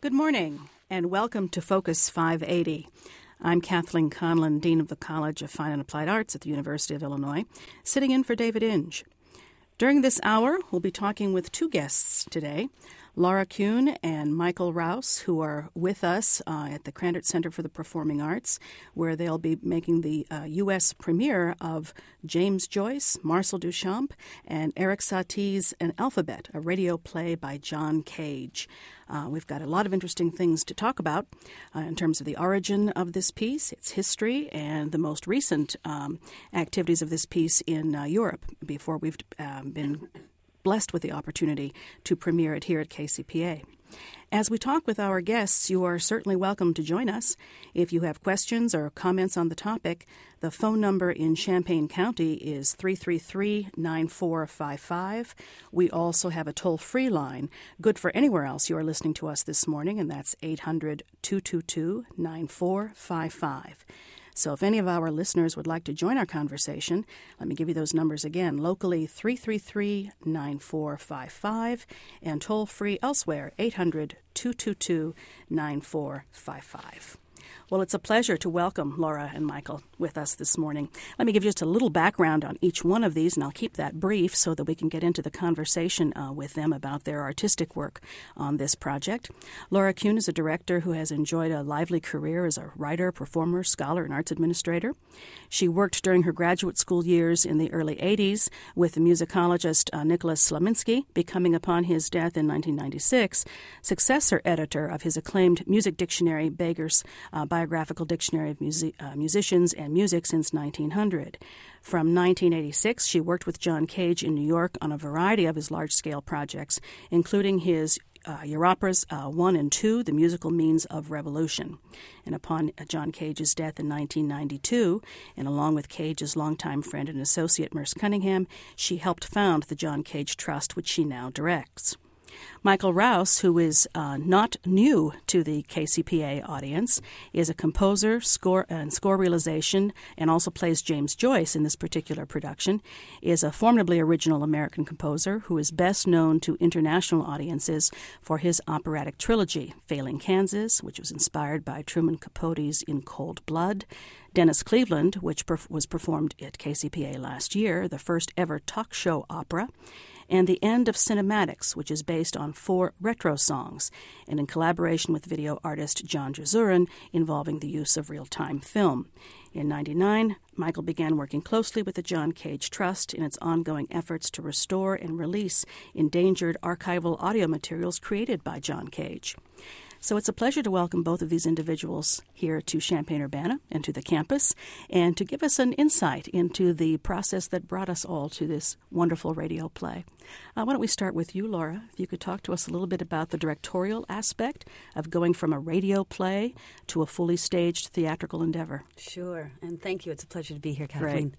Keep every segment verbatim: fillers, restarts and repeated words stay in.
Good morning, and welcome to Focus five eighty. I'm Kathleen Conlon, Dean of the College of Fine and Applied Arts at the University of Illinois, sitting in for David Inge. During this hour, we'll be talking with two guests today, Laura Kuhn and Michael Rouse, who are with us uh, at the Krannert Center for the Performing Arts, where they'll be making the uh, U S premiere of James Joyce, Marcel Duchamp, and Erik Satie's An Alphabet, a radio play by John Cage. Uh, we've got a lot of interesting things to talk about uh, in terms of the origin of this piece, its history, and the most recent um, activities of this piece in uh, Europe before we've um, been blessed with the opportunity to premiere it here at K C P A. As we talk with our guests, you are certainly welcome to join us. If you have questions or comments on the topic, the phone number in Champaign County is three three three, nine four five five. We also have a toll-free line, good for anywhere else you are listening to us this morning, and that's eight hundred, two two two, nine four five five. So if any of our listeners would like to join our conversation, let me give you those numbers again. Locally, three three three, nine four five five, and toll-free elsewhere, eight hundred, two two two, nine four five five. Well, it's a pleasure to welcome Laura and Michael with us this morning. Let me give you just a little background on each one of these, and I'll keep that brief so that we can get into the conversation uh, with them about their artistic work on this project. Laura Kuhn is a director who has enjoyed a lively career as a writer, performer, scholar, and arts administrator. She worked during her graduate school years in the early eighties with the musicologist uh, Nicholas Slaminski, becoming, upon his death in nineteen ninety-six, successor editor of his acclaimed music dictionary, Beggar's uh, Biographical Dictionary of Musi- uh, Musicians and Music since nineteen hundred. From nineteen eighty-six, she worked with John Cage in New York on a variety of his large-scale projects, including his uh, Europeras uh, one and two, The Musical Means of Revolution. And upon uh, John Cage's death in nineteen ninety-two, and along with Cage's longtime friend and associate Merce Cunningham, she helped found the John Cage Trust, which she now directs. Michael Rouse, who is uh, not new to the K C P A audience, is a composer, score and score realization, and also plays James Joyce in this particular production, is a formidably original American composer who is best known to international audiences for his operatic trilogy, Failing Kansas, which was inspired by Truman Capote's In Cold Blood, Dennis Cleveland, which perf- was performed at K C P A last year, the first ever talk show opera, and The End of Cinematics, which is based on four retro songs, and in collaboration with video artist John Jezurin, involving the use of real-time film. In ninety-nine, Michael began working closely with the John Cage Trust in its ongoing efforts to restore and release endangered archival audio materials created by John Cage. So it's a pleasure to welcome both of these individuals here to Champaign-Urbana and to the campus, and to give us an insight into the process that brought us all to this wonderful radio play. Uh, why don't we start with you, Laura? If you could talk to us a little bit about the directorial aspect of going from a radio play to a fully staged theatrical endeavor. Sure, and thank you. It's a pleasure to be here, Kathleen.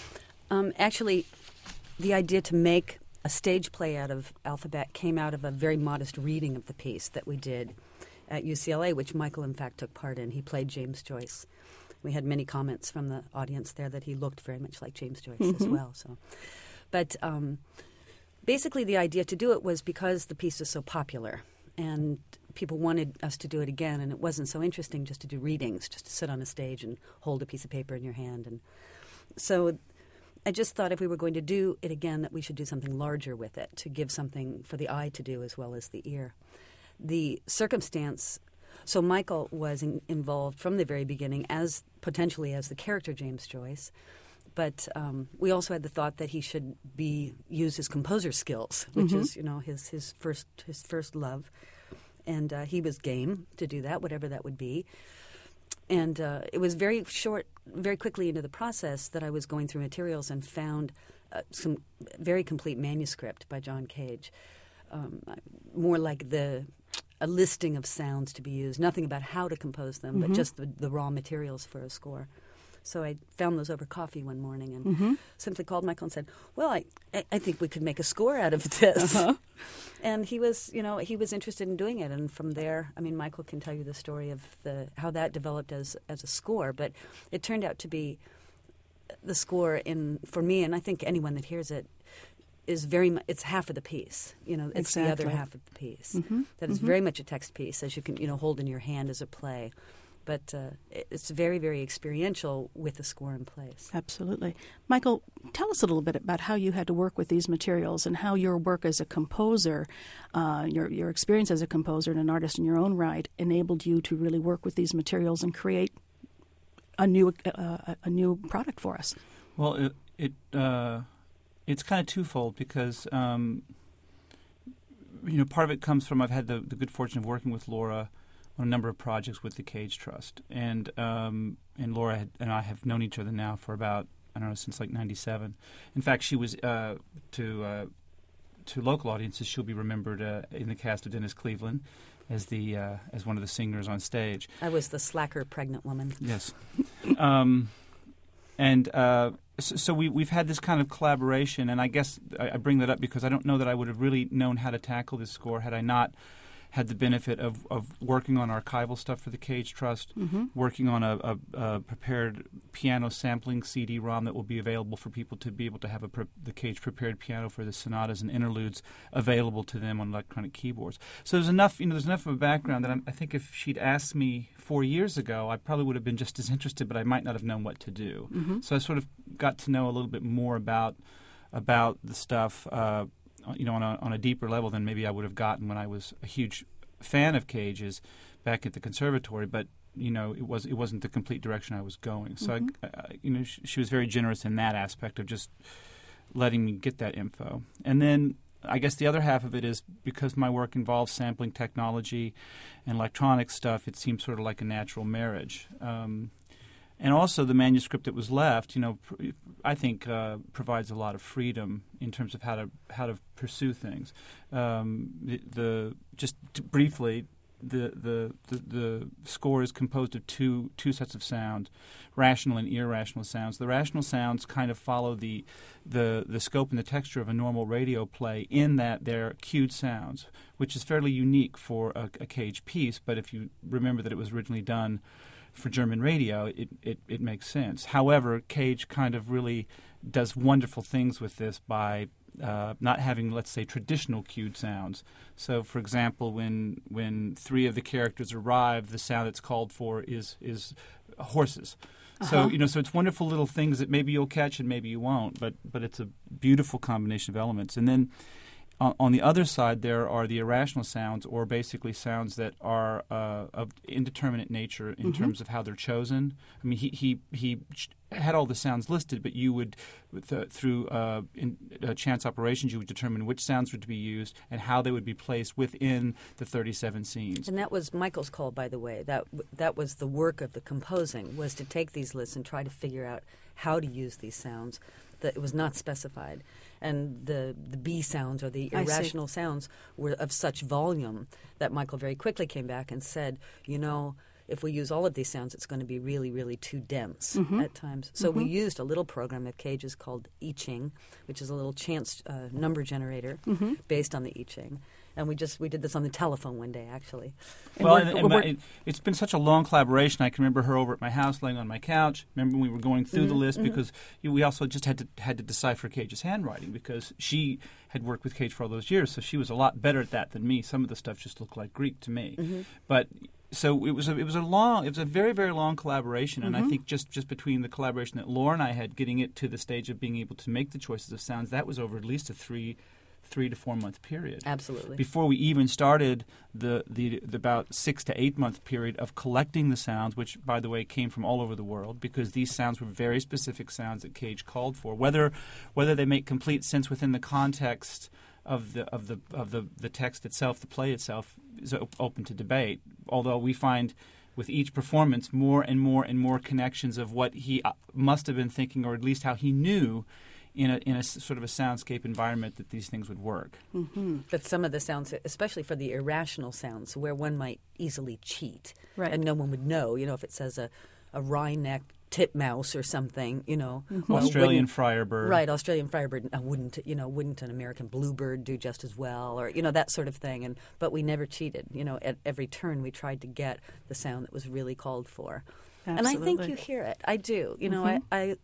Um, actually, the idea to make a stage play out of Alphabet came out of a very modest reading of the piece that we did at U C L A, which Michael, in fact, took part in. He played James Joyce. We had many comments from the audience there that he looked very much like James Joyce mm-hmm. as well. So, But um, basically the idea to do it was because the piece is so popular, and people wanted us to do it again, and it wasn't so interesting just to do readings, just to sit on a stage and hold a piece of paper in your hand. And so I just thought if we were going to do it again that we should do something larger with it, to give something for the eye to do as well as the ear. The circumstance, so Michael was in, involved from the very beginning as potentially as the character James Joyce, but um, we also had the thought that he should be use his composer skills, which mm-hmm. is you know his his first his first love, and uh, he was game to do that, whatever that would be. And uh, it was very short, very quickly into the process that I was going through materials and found uh, some very complete manuscript by John Cage, um, more like the a listing of sounds to be used, nothing about how to compose them, mm-hmm. but just the, the raw materials for a score. So I found those over coffee one morning and mm-hmm. simply called Michael and said, well, I, I think we could make a score out of this. Uh-huh. And he was, you know, he was interested in doing it. And from there, I mean, Michael can tell you the story of the how that developed as, as a score. But it turned out to be the score in for me, and I think anyone that hears it, is very much, it's half of the piece. You know, it's exactly. the other half of the piece. Mm-hmm. That is mm-hmm. very much a text piece, as you can, you know, hold in your hand as a play. But uh, it's very, very experiential with the score in place. Absolutely. Michael, tell us a little bit about how you had to work with these materials and how your work as a composer, uh, your your experience as a composer and an artist in your own right, enabled you to really work with these materials and create a new uh, a new product for us. Well, it, it uh, it's kind of twofold because um, you know part of it comes from I've had the, the good fortune of working with Laura on a number of projects with the Cage Trust, and um, and Laura had, and I have known each other now for about I don't know since like ninety-seven. In fact, she was uh, to uh, to local audiences. She'll be remembered uh, in the cast of Dennis Cleveland as the uh, as one of the singers on stage. I was the slacker pregnant woman. Yes, um, and uh, so, so we we've had this kind of collaboration, and I guess I, I bring that up because I don't know that I would have really known how to tackle this score had I not had the benefit of, of working on archival stuff for the Cage Trust, mm-hmm. working on a, a, a prepared piano sampling C D ROM that will be available for people to be able to have a pre- the Cage prepared piano for the sonatas and interludes available to them on electronic keyboards. So there's enough, you know, there's enough of a background that I'm, I think if she'd asked me four years ago, I probably would have been just as interested, but I might not have known what to do. Mm-hmm. So I sort of got to know a little bit more about about the stuff. Uh, you know, on a, on a deeper level than maybe I would have gotten when I was a huge fan of Cage's back at the conservatory. But you know, it was it wasn't the complete direction I was going. So mm-hmm. I, I, you know, she, she was very generous in that aspect of just letting me get that info. And then I guess the other half of it is because my work involves sampling technology and electronic stuff. It seems sort of like a natural marriage. Um, And also the manuscript that was left, you know, pr- I think uh, provides a lot of freedom in terms of how to how to pursue things. Um, the, the just to briefly, the, the the the score is composed of two two sets of sound, rational and irrational sounds. The rational sounds kind of follow the the the scope and the texture of a normal radio play in that they're cued sounds, which is fairly unique for a, a Cage piece. But if you remember that it was originally done for German radio, it, it, it makes sense. However, Cage kind of really does wonderful things with this by uh, not having, let's say, traditional cued sounds. So, for example, when when three of the characters arrive, the sound that's called for is is horses. Uh-huh. So you know, so it's wonderful little things that maybe you'll catch and maybe you won't. But but it's a beautiful combination of elements. And then on the other side, there are the irrational sounds, or basically sounds that are uh, of indeterminate nature in mm-hmm. terms of how they're chosen. I mean, he he, he had all the sounds listed, but you would, th- through uh, in, uh, chance operations, you would determine which sounds were to be used and how they would be placed within the thirty-seven scenes. And that was Michael's call, by the way. That that was the work of the composing, was to take these lists and try to figure out how to use these sounds. That it was not specified. And the, the B sounds or the irrational sounds were of such volume that Michael very quickly came back and said, you know, if we use all of these sounds, it's going to be really, really too dense mm-hmm. at times. So mm-hmm. we used a little program at Cage's called I Ching, which is a little chance uh, number generator mm-hmm. based on the I Ching. And we just we did this on the telephone one day, actually. And well, and, and my, it, it's been such a long collaboration. I can remember her over at my house, laying on my couch. Remember when we were going through mm-hmm, the list mm-hmm. because you know, we also just had to had to decipher Cage's handwriting because she had worked with Cage for all those years, so she was a lot better at that than me. Some of the stuff just looked like Greek to me, mm-hmm. but. So it was a it was a long it was a very very long collaboration, and mm-hmm. I think just, just between the collaboration that Laura and I had, getting it to the stage of being able to make the choices of sounds, that was over at least a three three to four month period. Absolutely. Before we even started the, the the about six to eight month period of collecting the sounds, which by the way came from all over the world, because these sounds were very specific sounds that Cage called for. Whether whether they make complete sense within the context of the of the of the, the text itself, the play itself, is op- open to debate. Although we find with each performance more and more and more connections of what he uh, must have been thinking, or at least how he knew in a in a sort of a soundscape environment that these things would work. Mm-hmm. But some of the sounds, especially for the irrational sounds, where one might easily cheat, right. and no one would know. You know, if it says a a wry-neck titmouse or something, you know, mm-hmm. well, Australian friarbird, right? Australian friarbird uh, wouldn't, you know, wouldn't an American bluebird do just as well, or you know that sort of thing. And but we never cheated. You know, at every turn we tried to get the sound that was really called for. Absolutely. And I think you hear it. I do. You know, mm-hmm. I, I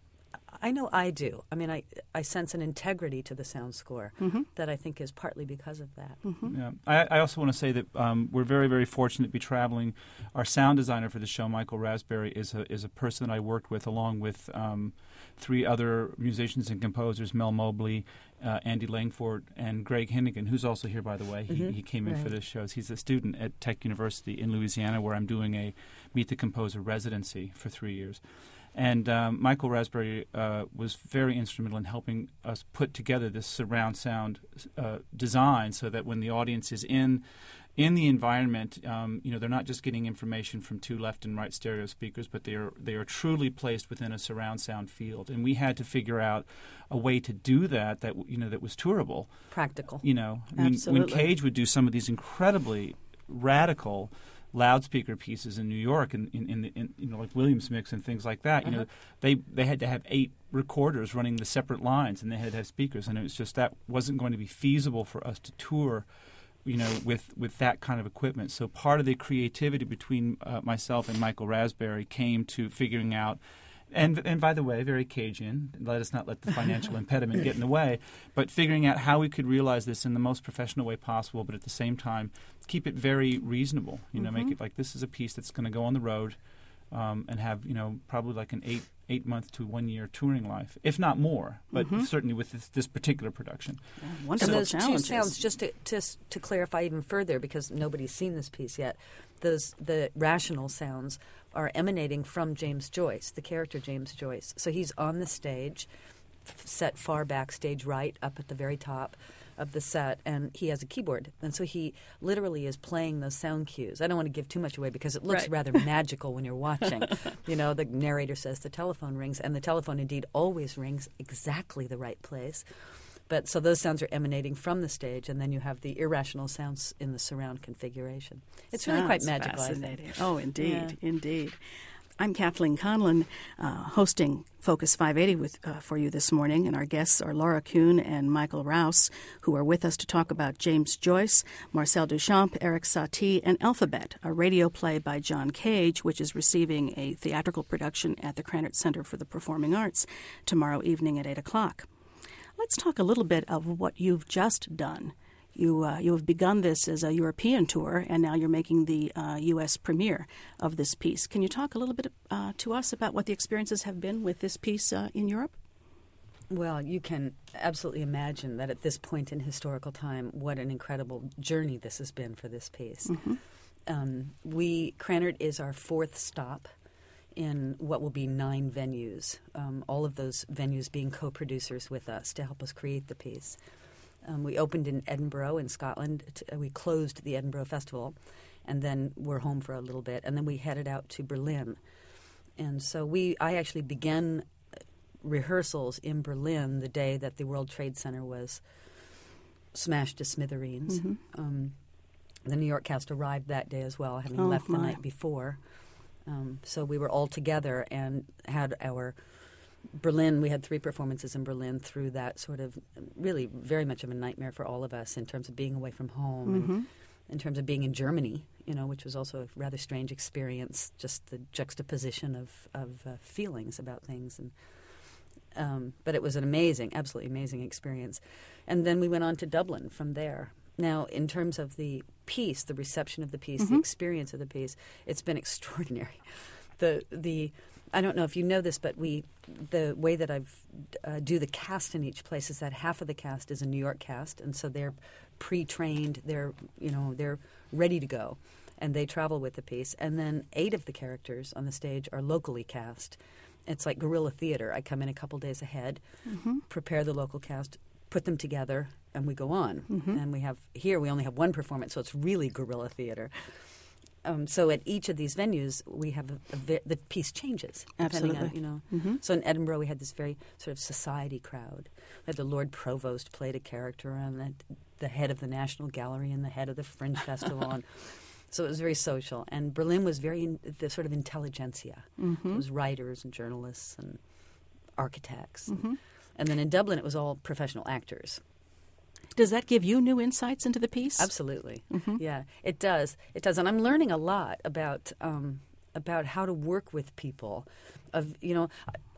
I know I do. I mean, I I sense an integrity to the sound score mm-hmm. that I think is partly because of that. Mm-hmm. Yeah. I, I also want to say that um, we're very, very fortunate to be traveling. Our sound designer for the show, Michael Raspberry, is a is a person that I worked with along with um, three other musicians and composers, Mel Mobley, uh, Andy Langford, and Greg Hennigan, who's also here, by the way. He, mm-hmm. he came in right. for this show. He's a student at Tech University in Louisiana, where I'm doing a Meet the Composer residency for three years. And um, Michael Raspberry uh, was very instrumental in helping us put together this surround sound uh, design so that when the audience is in in the environment, um, you know, they're not just getting information from two left and right stereo speakers, but they are they are truly placed within a surround sound field. And we had to figure out a way to do that that you know that was tourable, practical. You know, I mean, when Cage would do some of these incredibly radical loudspeaker pieces in New York and in, in, in, in you know like Williams mix and things like that. You uh-huh. know, they they had to have eight recorders running the separate lines, and they had to have speakers, and it was just that wasn't going to be feasible for us to tour, you know, with with that kind of equipment. So part of the creativity between uh, myself and Michael Raspberry came to figuring out. And and by the way, very Cajun, let us not let the financial impediment get in the way, but figuring out how we could realize this in the most professional way possible, but at the same time keep it very reasonable. You know, mm-hmm. make it like this is a piece that's going to go on the road um, and have, you know, probably like an eight eight month to one year touring life, if not more, but mm-hmm. certainly with this, this particular production. Yeah, wonderful and those challenges. two sounds, just to, to to clarify even further, because nobody's seen this piece yet, those the rational sounds are emanating from James Joyce, the character James Joyce. So he's on the stage, set far back, stage right, up at the very top of the set, and he has a keyboard. And so he literally is playing those sound cues. I don't want to give too much away because it looks right. rather magical when you're watching. You know, the narrator says the telephone rings, and the telephone indeed always rings exactly the right place. But so those sounds are emanating from the stage, and then you have the irrational sounds in the surround configuration. It's Sounds really quite magical. Fascinating. I think. Oh, indeed, yeah. indeed. I'm Kathleen Conlon, uh, hosting Focus five eighty with uh, for you this morning, and our guests are Laura Kuhn and Michael Rouse, who are with us to talk about James Joyce, Marcel Duchamp, Eric Satie, and Alphabet, a radio play by John Cage, which is receiving a theatrical production at the Krannert Center for the Performing Arts tomorrow evening at eight o'clock. Let's talk a little bit of what you've just done. You uh, you have begun this as a European tour, and now you're making the uh, U S premiere of this piece. Can you talk a little bit uh, to us about what the experiences have been with this piece uh, in Europe? Well, you can absolutely imagine that at this point in historical time, what an incredible journey this has been for this piece. Mm-hmm. Um, we Krannert is our fourth stop in what will be nine venues, um, all of those venues being co-producers with us to help us create the piece. Um, we opened in Edinburgh in Scotland. To, uh, we closed the Edinburgh Festival, and then we're home for a little bit, and then we headed out to Berlin. And so we, I actually began rehearsals in Berlin the day that the World Trade Center was smashed to smithereens. Mm-hmm. Um, the New York cast arrived that day as well, having oh, left my. the night before. Um, so we were all together and had our Berlin, we had three performances in Berlin through that sort of really very much of a nightmare for all of us in terms of being away from home mm-hmm. and in terms of being in Germany, you know, which was also a rather strange experience, just the juxtaposition of, of uh, feelings about things. And um, but it was an amazing, absolutely amazing experience. And then we went on to Dublin from there. Now, in terms of the piece, the reception of the piece, mm-hmm. the experience of the piece, it's been extraordinary. The the I don't know if you know this, but we the way that I've uh, do the cast in each place is that half of the cast is a New York cast, and so they're pre-trained, they're you know they're ready to go, and they travel with the piece. And then eight of the characters on the stage are locally cast. It's like guerrilla theater. I come in a couple days ahead, mm-hmm. prepare the local cast, put them together, and we go on. Mm-hmm. And we have here we only have one performance, so it's really guerrilla theater. Um, so at each of these venues, we have a, a ve- the piece changes depending Absolutely. on you know. Mm-hmm. So in Edinburgh, we had this very sort of society crowd. We had the Lord Provost played a character, and the, the head of the National Gallery, and the head of the Fringe Festival, and so it was very social. And Berlin was very in, the sort of intelligentsia. Mm-hmm. It was writers and journalists and architects, mm-hmm. and, and then in Dublin, it was all professional actors. Does that give you new insights into the piece? Absolutely. Mm-hmm. Yeah, it does. It does. And I'm learning a lot about um, about how to work with people. Of you know,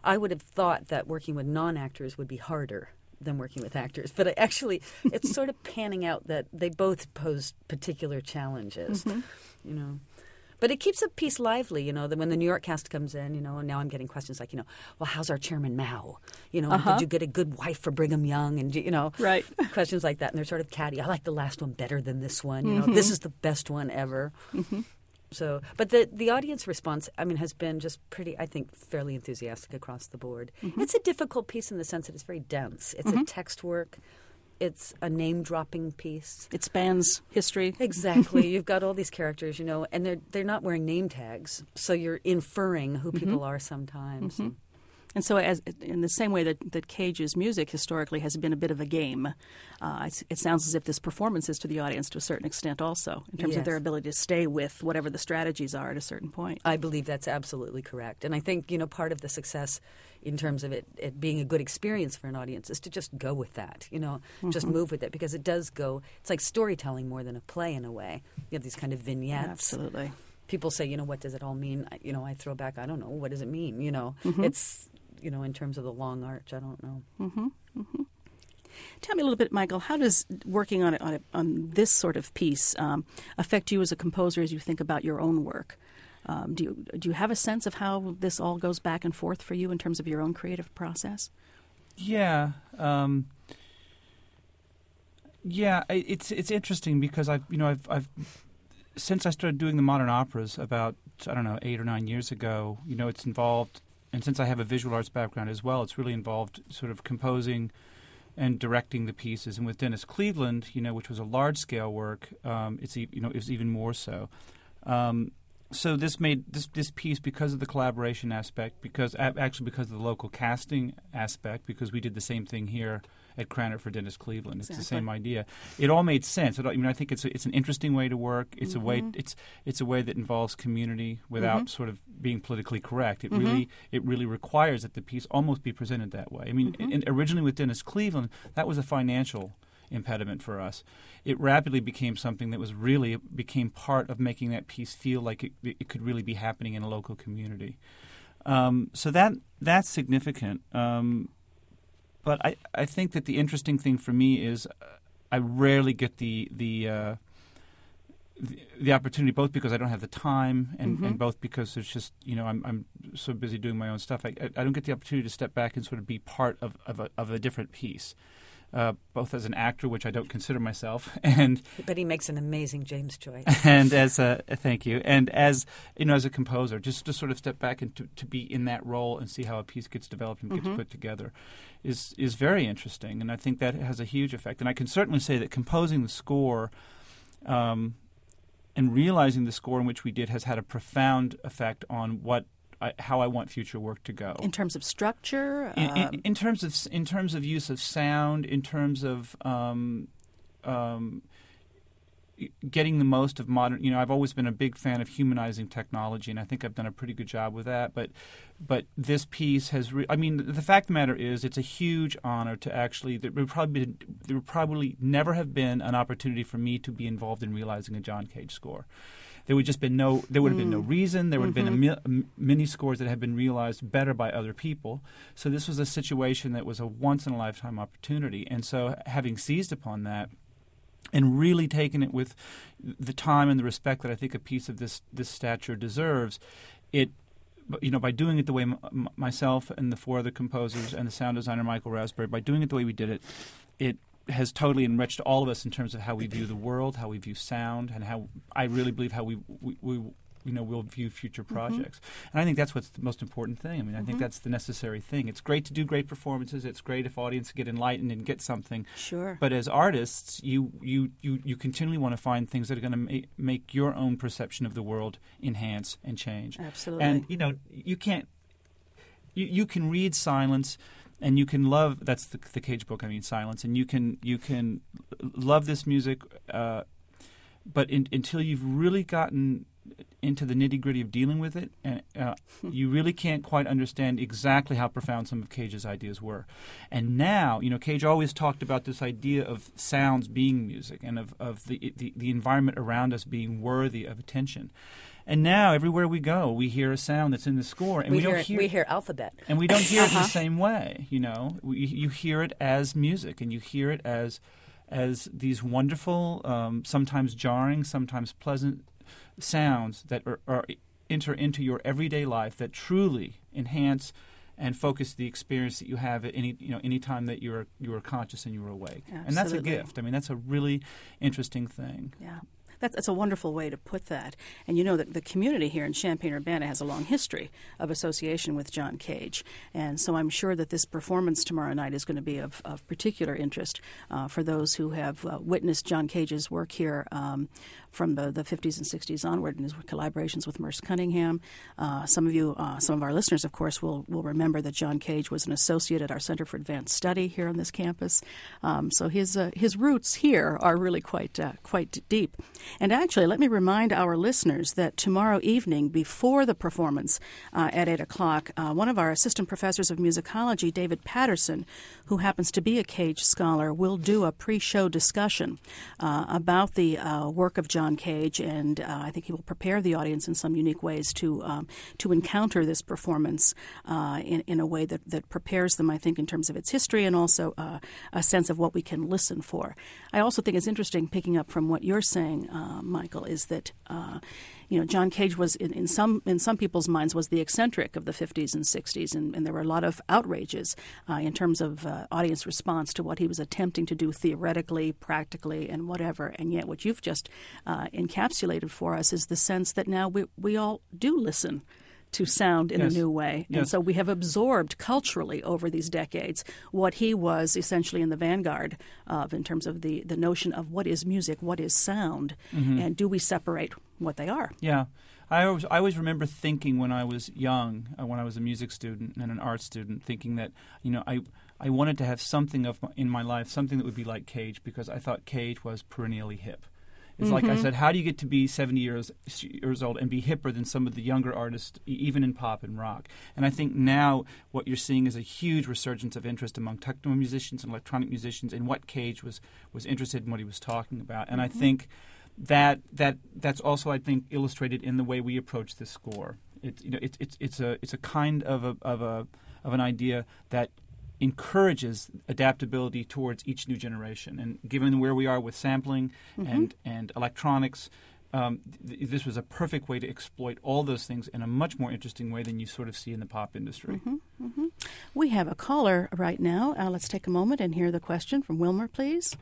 I would have thought that working with non-actors would be harder than working with actors. But I actually, it's sort of panning out that they both pose particular challenges, mm-hmm. you know. But it keeps a piece lively, you know, that when the New York cast comes in, you know, and now I'm getting questions like, you know, well, how's our chairman Mao? You know, uh-huh. did you get a good wife for Brigham Young? And, you know, right. questions like that. And they're sort of catty. I like the last one better than this one. You know, mm-hmm. this is the best one ever. Mm-hmm. So, but the, the audience response, I mean, has been just pretty, I think, fairly enthusiastic across the board. Mm-hmm. It's a difficult piece in the sense that it's very dense. It's mm-hmm. a text work. It's a name-dropping piece. It spans history. Exactly. You've got all these characters, you know, and they're they're not wearing name tags, so you're inferring who people mm-hmm. are sometimes. Mm-hmm. And so, as in the same way that, that Cage's music historically has been a bit of a game, uh, it, it sounds as if this performance is to the audience to a certain extent also, in terms yes. of their ability to stay with whatever the strategies are at a certain point. I believe that's absolutely correct. And I think, you know, part of the success in terms of it, it being a good experience for an audience is to just go with that, you know, mm-hmm. just move with it, because it does go, it's like storytelling more than a play in a way. You have these kind of vignettes. Absolutely. People say, you know, what does it all mean? I, you know, I throw back, I don't know, what does it mean? You know, mm-hmm. it's... You know, in terms of the long arch, I don't know. Mm-hmm. Mm-hmm. Tell me a little bit, Michael, how does working on it, on, it, on this sort of piece um, affect you as a composer as you think about your own work? Um, do you do you have a sense of how this all goes back and forth for you in terms of your own creative process? Yeah, um, yeah, it's it's interesting because I've you know I've I've since I started doing the modern operas about I don't know eight or nine years ago. You know, it's involved. And since I have a visual arts background as well, it's really involved sort of composing and directing the pieces. And with Dennis Cleveland, you know, which was a large-scale work, um, it's you know it's even more so. Um, so this made this this piece, because of the collaboration aspect, because actually because of the local casting aspect, because we did the same thing here at Cranard for Dennis Cleveland. It's exactly. the same idea. It all made sense. I mean, I think it's a, it's an interesting way to work. It's mm-hmm. a way it's it's a way that involves community without mm-hmm. sort of being politically correct. It mm-hmm. really it really requires that the piece almost be presented that way. I mean, mm-hmm. and originally with Dennis Cleveland, that was a financial impediment for us. It rapidly became something that was really became part of making that piece feel like it, it could really be happening in a local community. Um, so that that's significant. Um, But I, I think that the interesting thing for me is I rarely get the the, uh, the the opportunity, both because I don't have the time and, mm-hmm. and both because there's just, you know, I'm I'm so busy doing my own stuff. I, I don't get the opportunity to step back and sort of be part of, of, a, of a different piece, uh, both as an actor, which I don't consider myself, and but he makes an amazing James Joyce, and as a thank you, and as you know, as a composer, just to sort of step back and to, to be in that role and see how a piece gets developed and gets mm-hmm. put together. Is is very interesting, and I think that has a huge effect. And I can certainly say that composing the score um, and realizing the score in which we did has had a profound effect on what I, how I want future work to go. In terms of structure, in, in, um, in terms of in terms of use of sound, in terms of um, um, getting the most of modern. You know, I've always been a big fan of humanizing technology, and I think I've done a pretty good job with that. But But this piece has, re- I mean, the fact of the matter is it's a huge honor to actually, there would probably, be, there would probably never have been an opportunity for me to be involved in realizing a John Cage score. There would just been no, there would have mm. been no reason. There would mm-hmm. have been a mi- many scores that had been realized better by other people. So this was a situation that was a once-in-a-lifetime opportunity. And so having seized upon that, and really taken it with the time and the respect that I think a piece of this this stature deserves, it, you know, by doing it the way m- myself and the four other composers and the sound designer Michael Raspberry, by doing it the way we did it, it has totally enriched all of us in terms of how we view the world, how we view sound, and how I really believe how we we, we you know we'll view future projects. Mm-hmm. And I think that's what's the most important thing. I mean, I mm-hmm. think that's the necessary thing. It's great to do great performances. It's great if audiences get enlightened and get something. Sure. But as artists, you you you, you continually want to find things that are going to ma- make your own perception of the world enhance and change. Absolutely. And you know, you can't. You you can read silence. And you can love, that's the, the Cage book, I mean, Silence, and you can you can love this music, uh, but in, until you've really gotten into the nitty-gritty of dealing with it, and uh, you really can't quite understand exactly how profound some of Cage's ideas were. And now, you know, Cage always talked about this idea of sounds being music and of, of the, the the environment around us being worthy of attention. And now, everywhere we go, we hear a sound that's in the score, and we, we hear, don't hear we hear alphabet, and we don't hear uh-huh. it the same way. You know, we, you hear it as music, and you hear it as as these wonderful, um, sometimes jarring, sometimes pleasant sounds that are, are enter into your everyday life that truly enhance and focus the experience that you have at any you know any time that you're you're conscious and you're awake. Absolutely. And that's a gift. I mean, that's a really interesting thing. Yeah. That's, that's a wonderful way to put that. And you know that the community here in Champaign-Urbana has a long history of association with John Cage. And so I'm sure that this performance tomorrow night is going to be of, of particular interest uh, for those who have uh, witnessed John Cage's work here um, from the, the fifties and sixties onward in his collaborations with Merce Cunningham. Uh, some of you, uh, some of our listeners, of course, will, will remember that John Cage was an associate at our Center for Advanced Study here on this campus. Um, so his uh, his roots here are really quite uh, quite deep. And actually, let me remind our listeners that tomorrow evening, before the performance uh, at eight o'clock, uh, one of our assistant professors of musicology, David Patterson, who happens to be a Cage scholar, will do a pre-show discussion uh, about the uh, work of John Cage, and uh, I think he will prepare the audience in some unique ways to um, to encounter this performance uh, in, in a way that, that prepares them, I think, in terms of its history and also uh, a sense of what we can listen for. I also think it's interesting, picking up from what you're saying, uh, Michael, is that uh, you know John Cage was in, in some in some people's minds was the eccentric of the fifties and sixties, and, and there were a lot of outrages uh, in terms of uh, audience response to what he was attempting to do theoretically, practically, and whatever. And yet, what you've just uh, encapsulated for us is the sense that now we we all do listen to sound in yes. a new way. Yes. And so we have absorbed culturally over these decades what he was essentially in the vanguard of in terms of the, the notion of what is music, what is sound, mm-hmm. and do we separate what they are? Yeah. I always, I always remember thinking when I was young, uh, when I was a music student and an art student, thinking that, you know, I I wanted to have something of my, in my life, something that would be like Cage, because I thought Cage was perennially hip. It's mm-hmm. like I said, how do you get to be seventy years years old and be hipper than some of the younger artists, even in pop and rock? And I think now what you're seeing is a huge resurgence of interest among techno musicians and electronic musicians in what Cage was, was interested in, what he was talking about. And mm-hmm. I think that that that's also, I think, illustrated in the way we approach this score. It, you know, it, it's it's a it's a kind of a of a of an idea that encourages adaptability towards each new generation. And given where we are with sampling mm-hmm. and, and electronics, um, th- this was a perfect way to exploit all those things in a much more interesting way than you sort of see in the pop industry. Mm-hmm. Mm-hmm. We have a caller right now. Uh, let's take a moment and hear the question from Wilmer, please.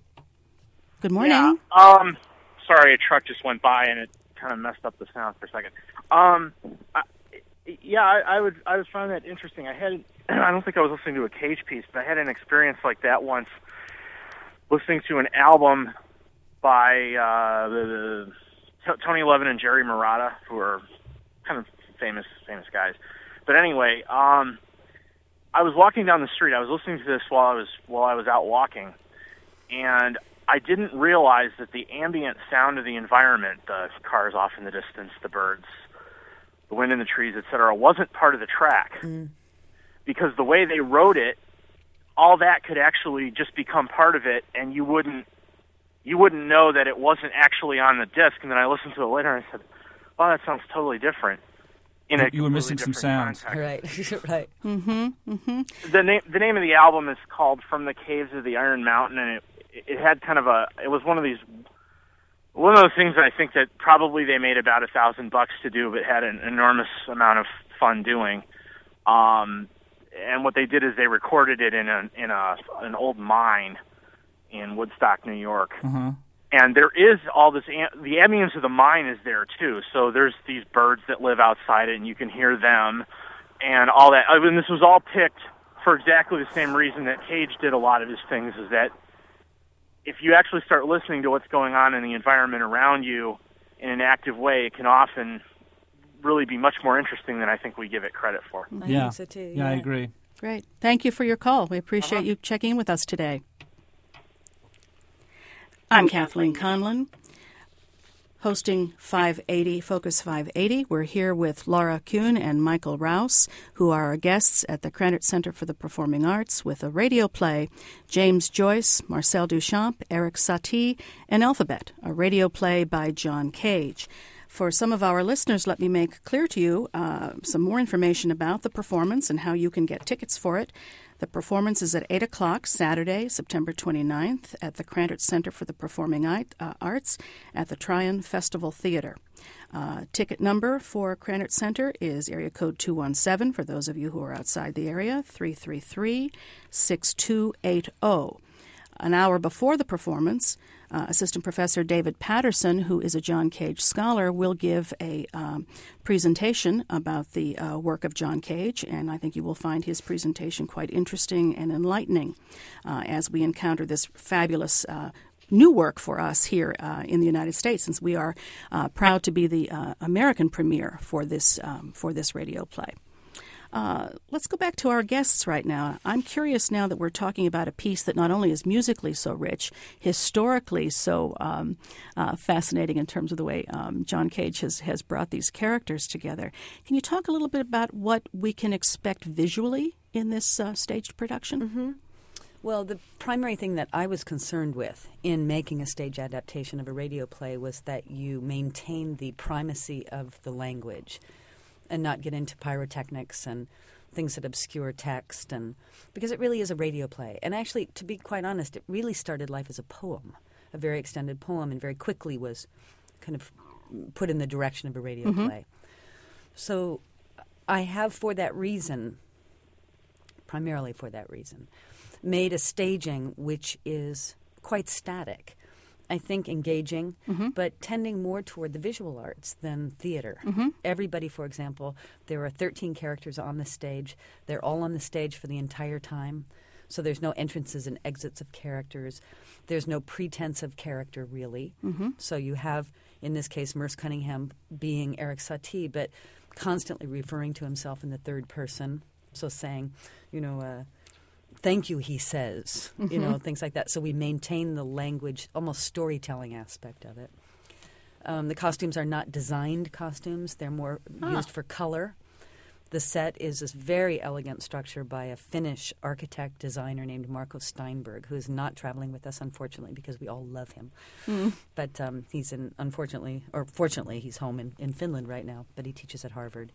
Good morning. Yeah, um, sorry, a truck just went by and it kind of messed up the sound for a second. Um, I, yeah, I, I would I was finding that interesting. I had I don't think I was listening to a Cage piece, but I had an experience like that once, listening to an album by uh, the, the Tony Levin and Jerry Marotta, who are kind of famous famous guys. But anyway, um, I was walking down the street. I was listening to this while I was while I was out walking, and I didn't realize that the ambient sound of the environment, the cars off in the distance, the birds, the wind in the trees, et cetera, wasn't part of the track. Mm. Because the way they wrote it, all that could actually just become part of it, and you wouldn't you wouldn't know that it wasn't actually on the disc. And then I listened to it later, and I said, "Oh, that sounds totally different." In a you were missing some sounds, context. Right? Right. Mm-hmm. Mm-hmm. The name the name of the album is called "From the Caves of the Iron Mountain," and it it had kind of a it was one of these one of those things that I think that probably they made about a thousand bucks to do, but had an enormous amount of fun doing. Um, And what they did is they recorded it in a in a an old mine in Woodstock, New York. Mm-hmm. And there is all this the ambience of the mine is there too. So there's these birds that live outside it, and you can hear them, and all that. I mean, this was all picked for exactly the same reason that Cage did a lot of his things. Is that if you actually start listening to what's going on in the environment around you in an active way, it can often really be much more interesting than I think we give it credit for. I yeah. think so too. Yeah. yeah, I agree. Great. Thank you for your call. We appreciate uh-huh. you checking in with us today. I'm Kathleen Conlon. hosting five eighty, Focus five eighty. We're here with Laura Kuhn and Michael Rouse, who are our guests at the Krannert Center for the Performing Arts with a radio play, James Joyce, Marcel Duchamp, Eric Satie, and Alphabet, a radio play by John Cage. For some of our listeners, let me make clear to you uh, some more information about the performance and how you can get tickets for it. The performance is at eight o'clock Saturday, September twenty-ninth, at the Krannert Center for the Performing Arts at the Tryon Festival Theater. Uh, ticket number for Krannert Center is area code two one seven, for those of you who are outside the area, three three three, six two eight zero. An hour before the performance, uh, Assistant Professor David Patterson, who is a John Cage scholar, will give a um, presentation about the uh, work of John Cage, and I think you will find his presentation quite interesting and enlightening uh, as we encounter this fabulous uh, new work for us here uh, in the United States, since we are uh, proud to be the uh, American premiere for this um, for this radio play. Uh, let's go back to our guests right now. I'm curious now that we're talking about a piece that not only is musically so rich, historically so um, uh, fascinating in terms of the way um, John Cage has, has brought these characters together. Can you talk a little bit about what we can expect visually in this uh, staged production? Mm-hmm. Well, the primary thing that I was concerned with in making a stage adaptation of a radio play was that you maintain the primacy of the language and not get into pyrotechnics and things that obscure text, and because it really is a radio play. And actually, to be quite honest, it really started life as a poem, a very extended poem, and very quickly was kind of put in the direction of a radio mm-hmm. play. So I have, for that reason, primarily for that reason, made a staging which is quite static. I think engaging, mm-hmm. but tending more toward the visual arts than theater. Mm-hmm. Everybody, for example, there are thirteen characters on the stage. They're all on the stage for the entire time. So there's no entrances and exits of characters. There's no pretense of character, really. Mm-hmm. So you have, in this case, Merce Cunningham being Eric Satie, but constantly referring to himself in the third person. So saying, you know, uh, thank you, he says, mm-hmm. you know, things like that. So we maintain the language, almost storytelling aspect of it. Um, the costumes are not designed costumes. They're more ah. used for color. The set is this very elegant structure by a Finnish architect designer named Marco Steinberg, who is not traveling with us, unfortunately, because we all love him. Mm. But um, he's in, unfortunately, or fortunately, he's home in, in Finland right now, but he teaches at Harvard.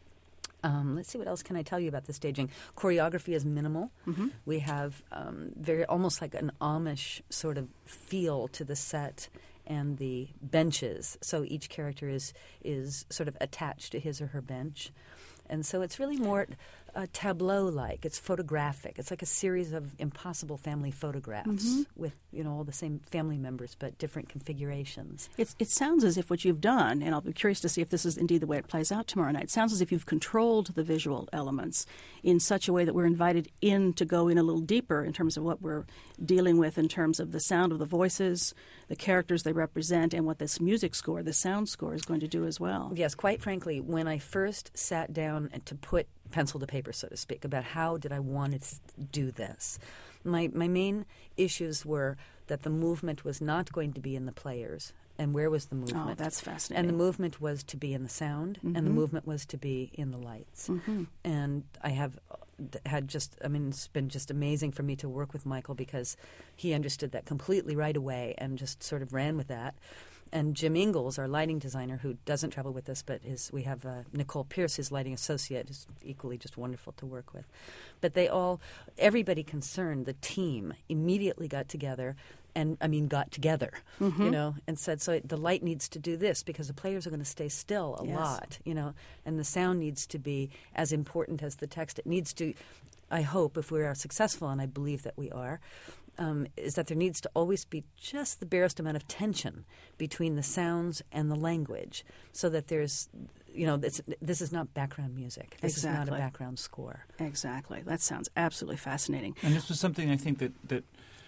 Um, let's see, what else can I tell you about the staging? Choreography is minimal. Mm-hmm. We have um, very almost like an Amish sort of feel to the set and the benches. So each character is is sort of attached to his or her bench. And so it's really more uh, tableau-like. It's photographic. It's like a series of impossible family photographs mm-hmm. with, you know, all the same family members but different configurations. It's, it sounds as if what you've done, and I'll be curious to see if this is indeed the way it plays out tomorrow night, it sounds as if you've controlled the visual elements in such a way that we're invited in to go in a little deeper in terms of what we're dealing with in terms of the sound of the voices, the characters they represent, and what this music score, the sound score, is going to do as well. Yes, quite frankly, when I first sat down to put pencil to paper, so to speak, about how did I want to do this, my my main issues were that the movement was not going to be in the players. And where was the movement? Oh, that's fascinating. And the movement was to be in the sound, mm-hmm. and the movement was to be in the lights. Mm-hmm. And I have had just, I mean, it's been just amazing for me to work with Michael because he understood that completely right away and just sort of ran with that. And Jim Ingalls, our lighting designer, who doesn't travel with us, but his, we have uh, Nicole Pierce, his lighting associate, who's equally just wonderful to work with. But they all, everybody concerned, the team, immediately got together and, I mean, got together, mm-hmm. you know, and said, so the light needs to do this because the players are going to stay still a yes. lot, you know, and the sound needs to be as important as the text. It needs to, I hope, if we are successful, and I believe that we are, Um, is that there needs to always be just the barest amount of tension between the sounds and the language so that there's, you know, this, this is not background music. This exactly. is not a background score. Exactly. That sounds absolutely fascinating. And this was something I think that, that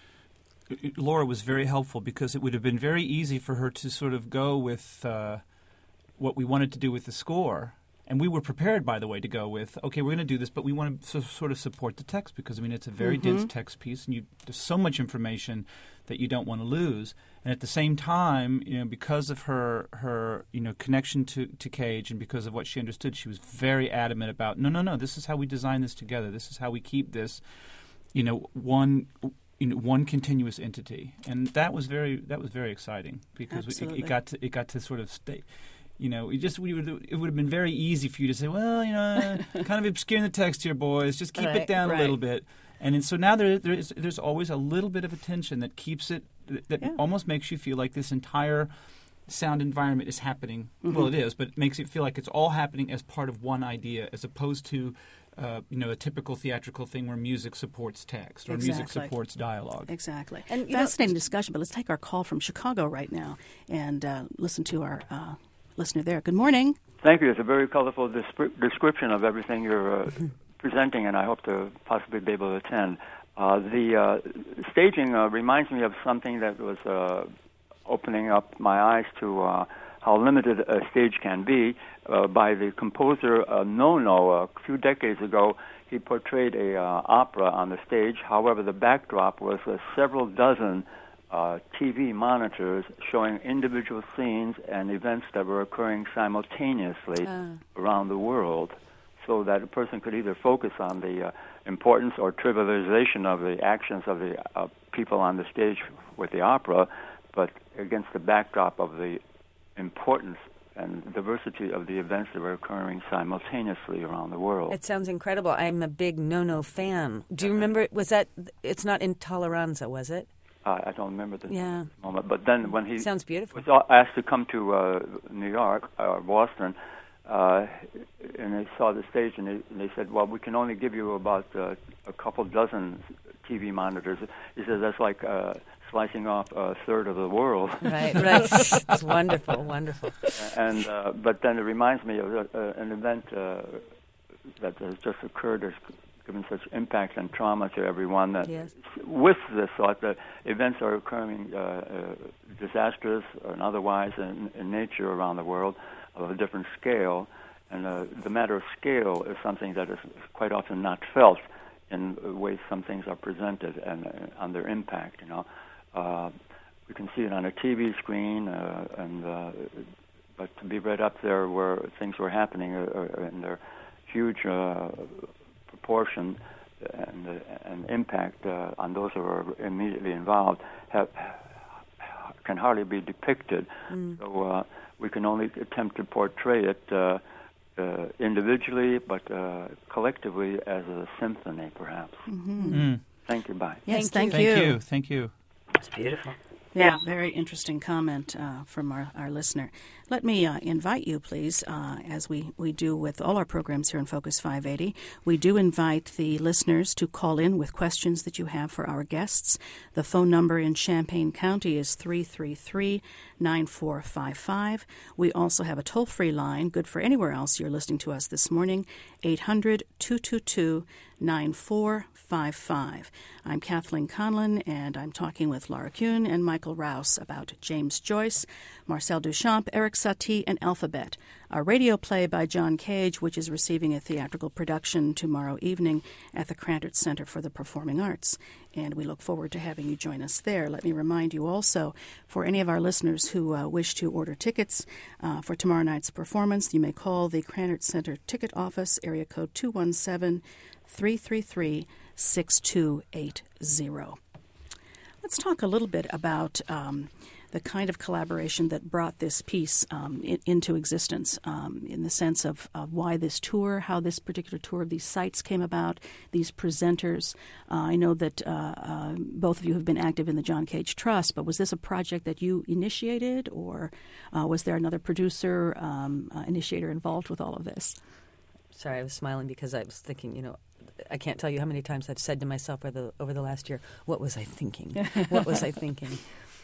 Laura was very helpful because it would have been very easy for her to sort of go with uh, what we wanted to do with the score And we were prepared, by the way, to go with, okay, we're going to do this, but we want to so, sort of support the text because, I mean, it's a very mm-hmm. dense text piece, and you, there's so much information that you don't want to lose. And at the same time, you know, because of her, her you know, connection to, to Cage and because of what she understood, she was very adamant about, no, no, no, this is how we design this together. This is how we keep this, you know, one you know, one continuous entity. And that was very that was very exciting because we, it, it got to it got to sort of stay. You know, it just we would it would have been very easy for you to say, well, you know, kind of obscuring the text here, boys. Just keep right, it down right. a little bit. And then, so now there there's there's always a little bit of a tension that keeps it that yeah. almost makes you feel like this entire sound environment is happening. Mm-hmm. Well, it is, but it makes it feel like it's all happening as part of one idea, as opposed to uh, you know a typical theatrical thing where music supports text or exactly. music supports dialogue. Exactly. And fascinating know, discussion. But let's take our call from Chicago right now and uh, listen to our. Uh, listener there. Good morning. Thank you. It's a very colorful descri- description of everything you're uh, presenting, and I hope to possibly be able to attend. Uh, the uh, staging uh, reminds me of something that was uh, opening up my eyes to uh, how limited a stage can be uh, by the composer uh, Nono. A few decades ago, he portrayed a uh, opera on the stage. However, the backdrop was uh, several dozen Uh, T V monitors showing individual scenes and events that were occurring simultaneously uh. around the world, so that a person could either focus on the uh, importance or trivialization of the actions of the uh, people on the stage with the opera, but against the backdrop of the importance and diversity of the events that were occurring simultaneously around the world. It sounds incredible. I'm a big Nono fan. Do you remember, was that, it's not in Toleranza, was it? Uh, I don't remember the yeah. moment, but then when he Sounds beautiful. was asked to come to uh, New York or Boston, uh, and they saw the stage, and they, and they said, "Well, we can only give you about uh, a couple dozen T V monitors." He says that's like uh, slicing off a third of the world. Right, right. It's wonderful, wonderful. And uh, but then it reminds me of uh, an event uh, that has just occurred. As given such impact and trauma to everyone that yes. with this thought that events are occurring, uh, uh, disasters and otherwise in, in nature around the world of a different scale, and uh, the matter of scale is something that is quite often not felt in the way some things are presented and uh, on their impact, you know. Uh, we can see it on a T V screen, uh, and uh, but to be right up there where things were happening uh, in their huge uh, proportion and, uh, and impact uh, on those who are immediately involved have, can hardly be depicted. Mm. So uh, we can only attempt to portray it uh, uh, individually, but uh, collectively as a symphony, perhaps. Mm-hmm. Mm. Thank you. Bye. Yes, thank, thank you. Thank you. Thank you. It's beautiful. Yeah, very interesting comment uh, from our, our listener. Let me uh, invite you, please, uh, as we, we do with all our programs here in Focus five eighty, we do invite the listeners to call in with questions that you have for our guests. The phone number in Champaign County is three three three, nine four five five. We also have a toll-free line, good for anywhere else you're listening to us this morning, eight hundred, two two two, nine four five five. I'm Kathleen Conlon, and I'm talking with Laura Kuhn and Michael Rouse about James Joyce, Marcel Duchamp, Eric Satie, and Alphabet, a radio play by John Cage, which is receiving a theatrical production tomorrow evening at the Krantert Center for the Performing Arts. And we look forward to having you join us there. Let me remind you also, for any of our listeners who uh, wish to order tickets uh, for tomorrow night's performance, you may call the Krantert Center ticket office, area code two one seven, three three three, six two eight zero. Let's talk a little bit about um, the kind of collaboration that brought this piece um, in, into existence, um, in the sense of, of why this tour, how this particular tour of these sites came about, these presenters. Uh, I know that uh, uh, both of you have been active in the John Cage Trust, but was this a project that you initiated, or uh, was there another producer, um, uh, initiator involved with all of this? Sorry, I was smiling because I was thinking, you know, I can't tell you how many times I've said to myself over the, over the last year, what was I thinking? What was I thinking?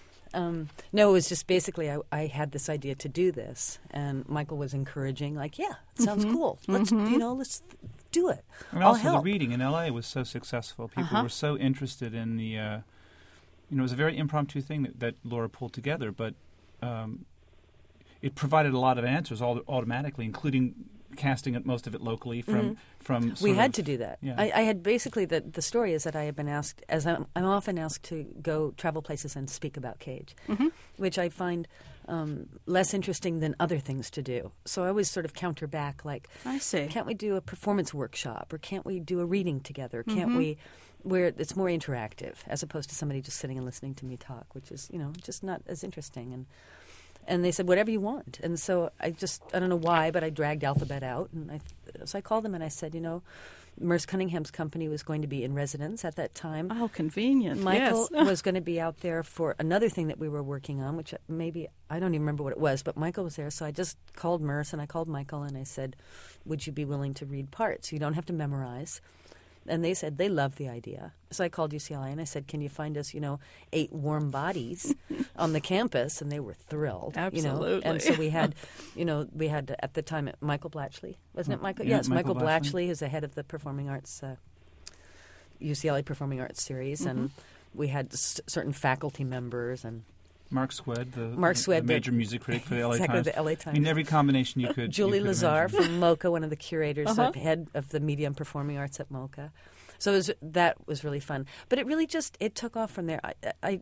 Um, no, it was just basically I, I had this idea to do this, and Michael was encouraging, like, yeah, it sounds mm-hmm. cool. Let's, mm-hmm. you know, let's do it. And I'll also help. the reading in L A was so successful. People uh-huh. were so interested in the, uh, you know, it was a very impromptu thing that, that Laura pulled together, but um, it provided a lot of answers all, automatically, including casting it, most of it locally from Mm-hmm. from. We sort had of- to do that. Yeah. I, I had basically the the story is that I have been asked, as I'm, I'm often asked to go travel places and speak about Cage, Mm-hmm. which I find um, less interesting than other things to do. So I always sort of counter back, like, I see. can't we do a performance workshop, or can't we do a reading together? Can't Mm-hmm. we? Where it's more interactive as opposed to somebody just sitting and listening to me talk, which is, you know, just not as interesting. And and they said, whatever you want. And so I just, I don't know why, but I dragged Alphabet out. And I, so I called them and I said, you know, Merce Cunningham's company was going to be in residence at that time. Oh, convenient. Michael Yes. was going to be out there for another thing that we were working on, which maybe, I don't even remember what it was, but Michael was there. So I just called Merce and I called Michael and I said, would you be willing to read parts? You don't have to memorize. And they said they loved the idea. So I called U C L A and I said, can you find us, you know, eight warm bodies on the campus? And they were thrilled. Absolutely. You know? And so we had, you know, we had at the time Michael Blatchley. Wasn't it Michael? Yeah, yes, Michael Michael Blatchley. Blatchley is the head of the Performing Arts, uh, U C L A Performing Arts Series. Mm-hmm. And we had s- certain faculty members and Mark Swed, the, Mark the- Swed, the the- major music critic for the L A exactly, Times. the L A I Times. mean, every combination you could. Julie you could Lazar imagine. from MoCA, one of the curators, Uh-huh. the head of the Media and Performing Arts at MoCA. So it was, that was really fun. But it really just, it took off from there. I, I,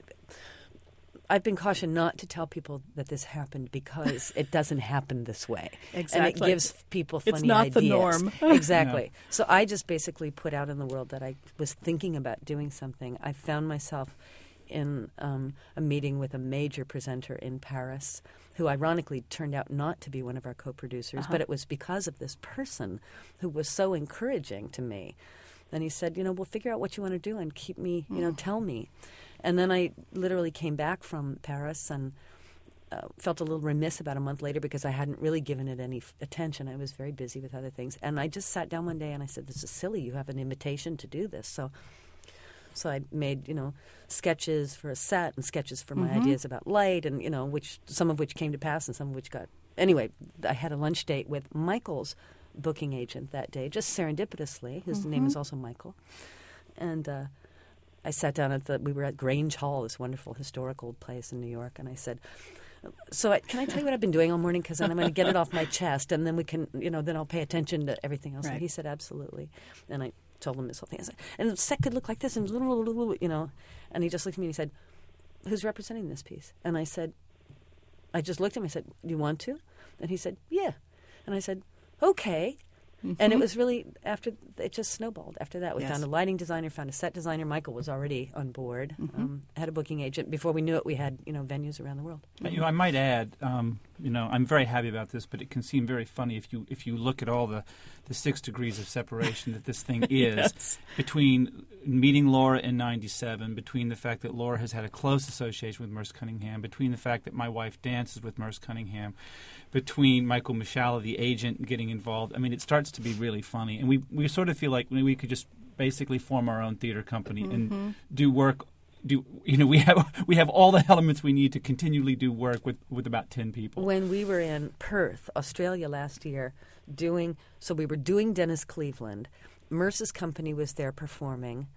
I've been cautioned not to tell people that this happened because it doesn't happen this way. And it Exactly. gives people funny It's not the ideas. norm. Exactly. So I just basically put out in the world that I was thinking about doing something. I found myself in um, a meeting with a major presenter in Paris who ironically turned out not to be one of our co-producers, Uh-huh. but it was because of this person who was so encouraging to me. And he said, you know, we'll figure out what you want to do and keep me, you know, tell me. And then I literally came back from Paris and uh, felt a little remiss about a month later because I hadn't really given it any f- attention. I was very busy with other things. And I just sat down one day and I said, this is silly. You have an invitation to do this. So so I made, you know, sketches for a set and sketches for my Mhm. ideas about light and, you know, which some of which came to pass and some of which got... Anyway, I had a lunch date with Michael's booking agent that day, just serendipitously. His name is also Michael. And uh, I sat down at the... We were at Grange Hall, this wonderful historical place in New York, and I said... So I, can I tell you what I've been doing all morning? Because then I'm going to get it off my chest, and then we can, you know, then I'll pay attention to everything else. Right. And he said, absolutely. And I told him this whole thing. I said, and the set could look like this, and you know. And he just looked at me and he said, who's representing this piece? And I said, I just looked at him. I said, do you want to? And he said, yeah. And I said, okay. And it was really, after, it just snowballed. After that, we Yes. found a lighting designer, found a set designer. Michael was already on board, um, had a booking agent. Before we knew it, we had, you know, venues around the world. You know, I might add, um, you know, I'm very happy about this, but it can seem very funny if you if you look at all the, the six degrees of separation that this thing is Yes. between meeting Laura in ninety-seven, between the fact that Laura has had a close association with Merce Cunningham, between the fact that my wife dances with Merce Cunningham, between Michael Mishala, the agent, getting involved. I mean, it starts to be really funny, and we we sort of feel like we could just basically form our own theater company and do work. Do you know we have we have all the elements we need to continually do work with, with about ten people. When we were in Perth, Australia last year, doing so we were doing Dennis Cleveland. Merce's company was there performing,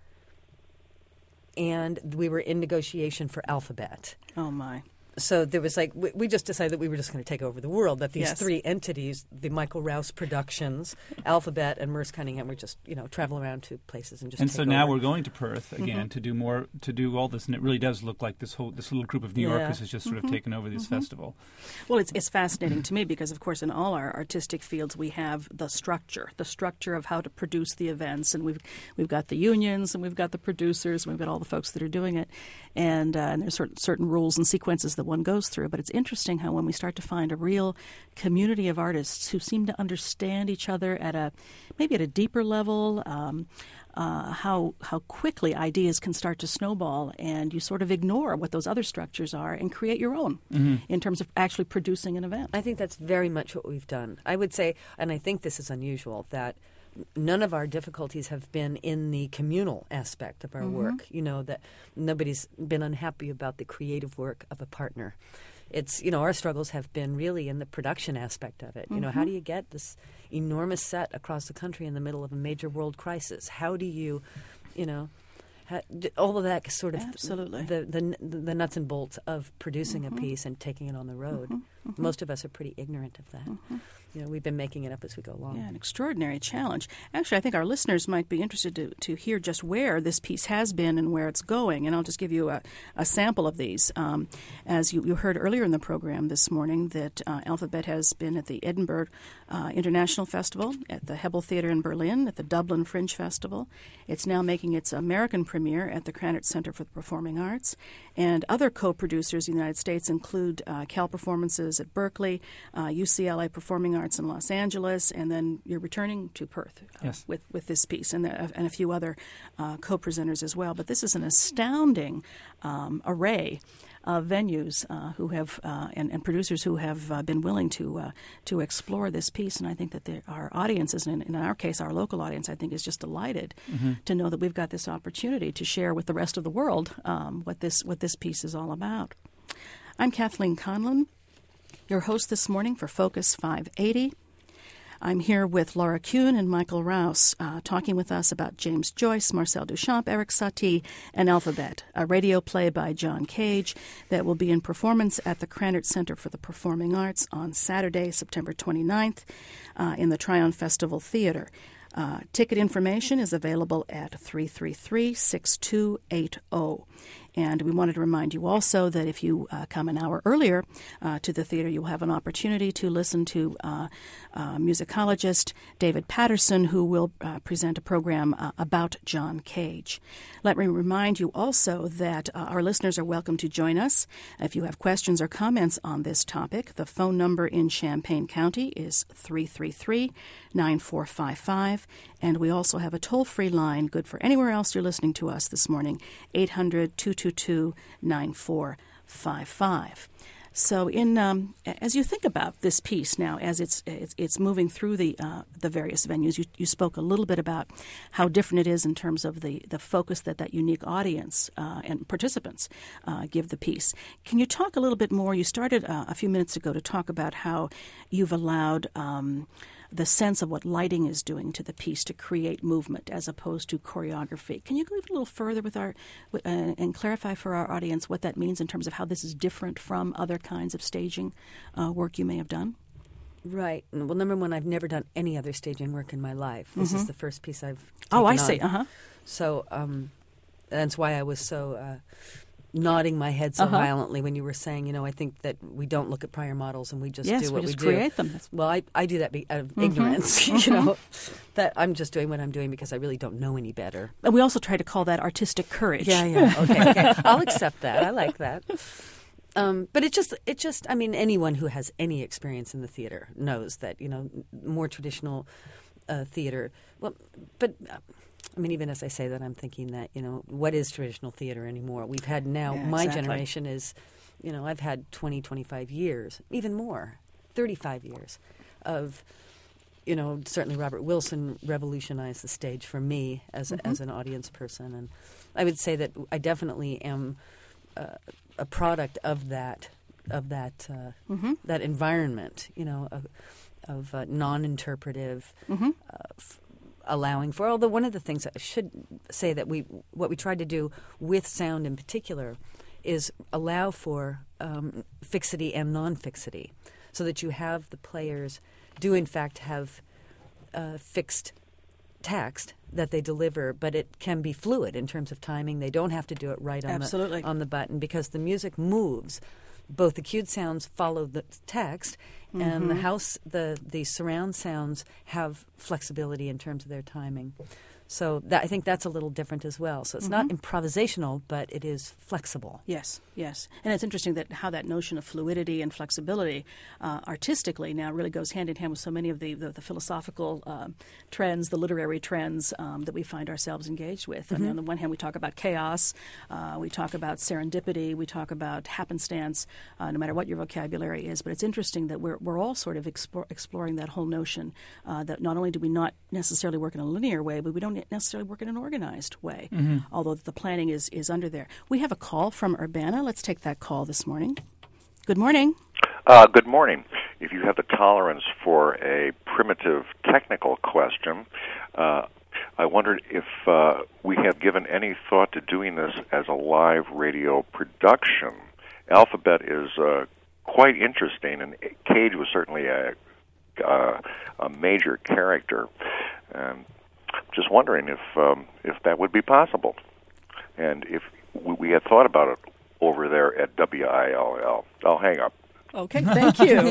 and we were in negotiation for Alphabet. Oh, my. So there was like we, we just decided that we were just going to take over the world. That these Yes. three entities, the Michael Rouse Productions, Alphabet, and Merce Cunningham, would just you know travel around to places and just. And take so now over. we're going to Perth again to do more to do all this, and it really does look like this whole this little group of New Yeah. Yorkers has just sort of taken over this festival. Well, it's, it's fascinating to me because, of course, in all our artistic fields, we have the structure, the structure of how to produce the events. And we've we've got the unions and we've got the producers and we've got all the folks that are doing it. And, uh, and there's certain, certain rules and sequences that one goes through. But it's interesting how when we start to find a real community of artists who seem to understand each other at a maybe at a deeper level, um, uh, how how quickly ideas can start to snowball, and you sort of ignore what those other structures are and create your own in terms of actually producing an event. I think that's very much what we've done. I would say, and I think this is unusual, that none of our difficulties have been in the communal aspect of our work. You know, that nobody's been unhappy about the creative work of a partner. It's, you know, our struggles have been really in the production aspect of it. You know, how do you get this enormous set across the country in the middle of a major world crisis? How do you, you know, ha- d- all of that sort of Absolutely. the, the the nuts and bolts of producing a piece and taking it on the road. Mm-hmm. Most of us are pretty ignorant of that. Mm-hmm. You know, we've been making it up as we go along. Yeah, an extraordinary challenge. Actually, I think our listeners might be interested to, to hear just where this piece has been and where it's going. And I'll just give you a, a sample of these. Um, as you, you heard earlier in the program this morning, that uh, Alphabet has been at the Edinburgh uh, International Festival, at the Hebel Theatre in Berlin, at the Dublin Fringe Festival. It's now making its American premiere at the Krannert Center for the Performing Arts. And other co-producers in the United States include uh, Cal Performances at Berkeley, uh, U C L A Performing Arts in Los Angeles, and then you're returning to Perth uh, yes. with, with this piece, and, the, and a few other uh, co-presenters as well. But this is an astounding um, array of venues uh, who have uh, and, and producers who have uh, been willing to uh, to explore this piece, and I think that the, our audiences, and in, in our case, our local audience, I think is just delighted mm-hmm. to know that we've got this opportunity to share with the rest of the world um, what this what this piece is all about. I'm Kathleen Conlon, your host this morning for Focus five eighty. I'm here with Laura Kuhn and Michael Rouse, uh, talking with us about James Joyce, Marcel Duchamp, Eric Satie, and Alphabet, a radio play by John Cage that will be in performance at the Krannert Center for the Performing Arts on Saturday, September twenty-ninth, uh, in the Tryon Festival Theater. Uh, ticket information is available at three three three, six two eight zero. And we wanted to remind you also that if you uh, come an hour earlier uh, to the theater, you'll have an opportunity to listen to uh, uh, musicologist David Patterson, who will uh, present a program uh, about John Cage. Let me remind you also that uh, our listeners are welcome to join us. If you have questions or comments on this topic, the phone number in Champaign County is three three three, nine four five five. And we also have a toll-free line, good for anywhere else you're listening to us this morning, eight hundred, two two two, nine four five five. So, in um, as you think about this piece now, as it's it's, it's moving through the uh, the various venues, you, you spoke a little bit about how different it is in terms of the, the focus that that unique audience uh, and participants uh, give the piece. Can you talk a little bit more? You started uh, a few minutes ago to talk about how you've allowed Um, the sense of what lighting is doing to the piece to create movement as opposed to choreography. Can you go a little further with our uh, and clarify for our audience what that means in terms of how this is different from other kinds of staging uh, work you may have done? Right. Well, number one, I've never done any other staging work in my life. This mm-hmm. is the first piece I've taken Oh, I on. see. Uh-huh. So um, that's why I was so uh, nodding my head so uh-huh. violently when you were saying, you know, I think that we don't look at prior models and we just yes, do what we, just we do. create them. That's... Well, I, I do that be, out of mm-hmm. ignorance, mm-hmm. you know, that I'm just doing what I'm doing because I really don't know any better. And we also try to call that artistic courage. Yeah, yeah. Okay, okay. I'll accept that. I like that. Um, but it just, it just, I mean, anyone who has any experience in the theater knows that, you know, more traditional uh, theater, well, but... Uh, I mean, even as I say that, I'm thinking that, you know, what is traditional theater anymore? We've had now, yeah, my exactly. generation is, you know, I've had twenty, twenty-five years, even more, thirty-five years of, you know, certainly Robert Wilson revolutionized the stage for me as, mm-hmm. a, as an audience person. And I would say that I definitely am uh, a product of that, of that, uh, mm-hmm. that environment, you know, of, of uh, non-interpretive, mm-hmm. uh, f- allowing for, although one of the things I should say that we, what we tried to do with sound in particular is allow for um, fixity and non-fixity, so that you have the players do in fact have uh, fixed text that they deliver, but it can be fluid in terms of timing. They don't have to do it right on Absolutely. the on the button because the music moves. Both the cued sounds follow the text, mm-hmm. and the house, the the surround sounds have flexibility in terms of their timing. So that, I think that's a little different as well. So it's mm-hmm. not improvisational, but it is flexible. Yes, yes. And it's interesting that how that notion of fluidity and flexibility uh, artistically now really goes hand in hand with so many of the, the, the philosophical uh, trends, the literary trends um, that we find ourselves engaged with. Mm-hmm. I mean, on the one hand, we talk about chaos, uh, we talk about serendipity, we talk about happenstance, uh, no matter what your vocabulary is. But it's interesting that we're, we're all sort of explore, exploring that whole notion uh, that not only do we not necessarily work in a linear way, but we don't necessarily work in an organized way, mm-hmm. although the planning is, is under there. We have a call from Urbana. Let's take that call this morning. Good morning. Uh, good morning. If you have the tolerance for a primitive technical question, uh, I wondered if uh, we have given any thought to doing this as a live radio production. Alphabet is uh, quite interesting, and Cage was certainly a uh, a major character. And just wondering if um, if that would be possible, and if we, we had thought about it over there at W I L L. I'll hang up. Okay, thank you.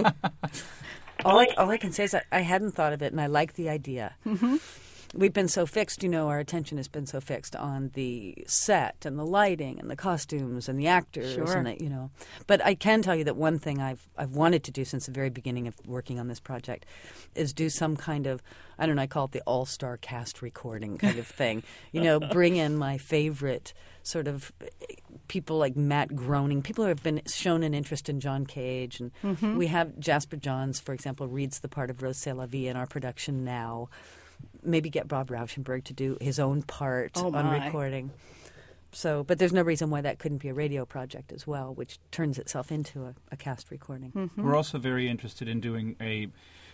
all, I, all I can say is I, I hadn't thought of it, and I like the idea. Mm-hmm. We've been so fixed, you know, our attention has been so fixed on the set and the lighting and the costumes and the actors. Sure. And the, you know. But I can tell you that one thing I've I've wanted to do since the very beginning of working on this project is do some kind of, I don't know, I call it the all-star cast recording kind of thing. You know, bring in my favorite sort of people like Matt Groening, people who have been shown an interest in John Cage. And mm-hmm. we have Jasper Johns, for example, reads the part of Rose C'est La Vie in our production now. Maybe get Bob Rauschenberg to do his own part oh on recording. So, but there's no reason why that couldn't be a radio project as well, which turns itself into a, a cast recording. Mm-hmm. We're also very interested in doing a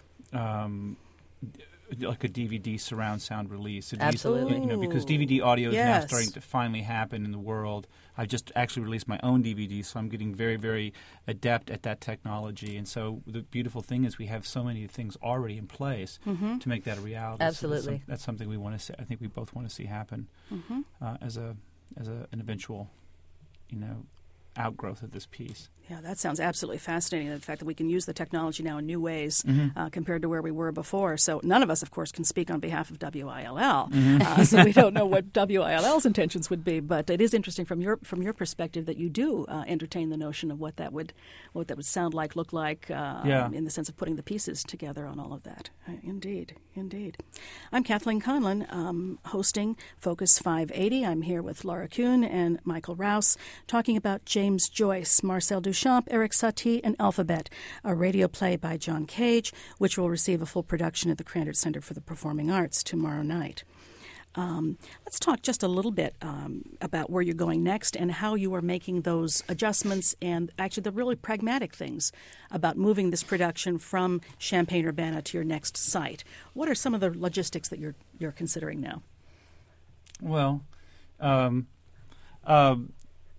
um, like a D V D surround sound release. Absolutely, you know, because D V D audio is yes. now starting to finally happen in the world. I just actually released my own D V D, so I'm getting very, very adept at that technology. And so the beautiful thing is we have so many things already in place mm-hmm. to make that a reality. Absolutely, so that's, some, that's something we want to see. I think we both want to see happen mm-hmm. uh, as a as a, an eventual, you know, outgrowth of this piece. Yeah, that sounds absolutely fascinating. The fact that we can use the technology now in new ways mm-hmm. uh, compared to where we were before. So none of us, of course, can speak on behalf of W I L L. Mm-hmm. Uh, so we don't know what W I L L's intentions would be. But it is interesting from your from your perspective that you do uh, entertain the notion of what that would what that would sound like, look like, uh, yeah. in the sense of putting the pieces together on all of that. Uh, indeed, indeed. I'm Kathleen Conlon, um, hosting Focus five eighty. I'm here with Laura Kuhn and Michael Rouse, talking about James Joyce, Marcel Duchamp, Eric Satie, and Alphabet, a radio play by John Cage, which will receive a full production at the Krannert Center for the Performing Arts tomorrow night. Um, let's talk just a little bit um, about where you're going next and how you are making those adjustments and actually the really pragmatic things about moving this production from Champaign-Urbana to your next site. What are some of the logistics that you're you're considering now? Well, um, um,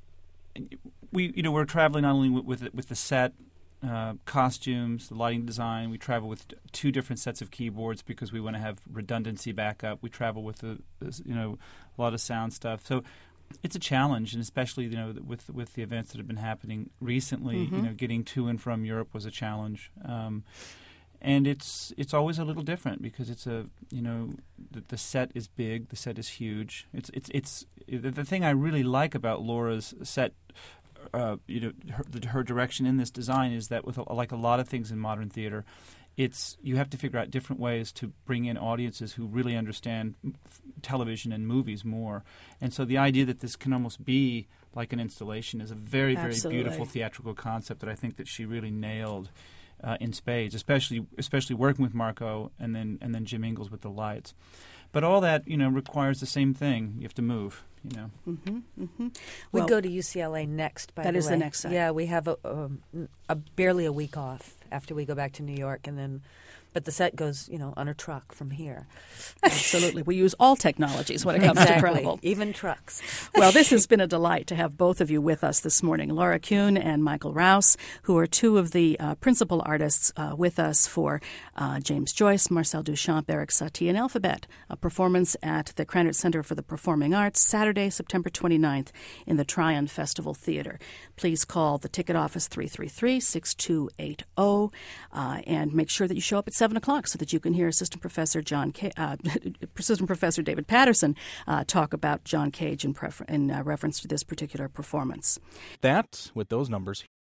we you know we're traveling not only with with, with the set. Uh, costumes, the lighting design. We travel with t- two different sets of keyboards because we want to have redundancy backup. We travel with a, you know a lot of sound stuff. So it's a challenge, and especially you know with with the events that have been happening recently. Mm-hmm. You know, getting to and from Europe was a challenge, um, and it's it's always a little different because it's a you know the, the set is big, the set is huge. It's it's it's the, the thing I really like about Laura's set. Uh, you know, her, her direction in this design is that with a, like a lot of things in modern theater, it's you have to figure out different ways to bring in audiences who really understand f- television and movies more. And so the idea that this can almost be like an installation is a very, very Absolutely. beautiful theatrical concept that I think that she really nailed uh, in spades, especially especially working with Marco and then and then Jim Ingalls with the lights. But all that you know requires the same thing. You have to move. You know, mm-hmm, mm-hmm. we Well, go to U C L A next. By that the is way, the next site. Yeah, we have a, a, a barely a week off after we go back to New York, and then, but the set goes, you know, on a truck from here. Absolutely. We use all technologies when it comes exactly. to travel. Even trucks. Well, this has been a delight to have both of you with us this morning, Laura Kuhn and Michael Rouse, who are two of the uh, principal artists uh, with us for uh, James Joyce, Marcel Duchamp, Eric Satie, and Alphabet, a performance at the Krannert Center for the Performing Arts, Saturday, September twenty-ninth, in the Tryon Festival Theater. Please call the ticket office three three three, six two eight zero uh, and make sure that you show up at seven o'clock so that you can hear Assistant Professor John Ca- uh, Assistant Professor David Patterson uh, talk about John Cage in, prefer- in uh, reference to this particular performance. That, with those numbers,